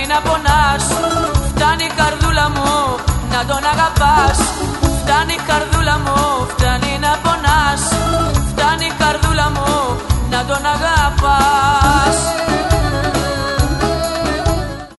να πονάς. Φτάνει καρδούλα μου να τον αγαπάς. Φτάνει καρδούλα μου, φτάνει να πονάς. Φτάνει καρδούλα μου να τον αγαπάς.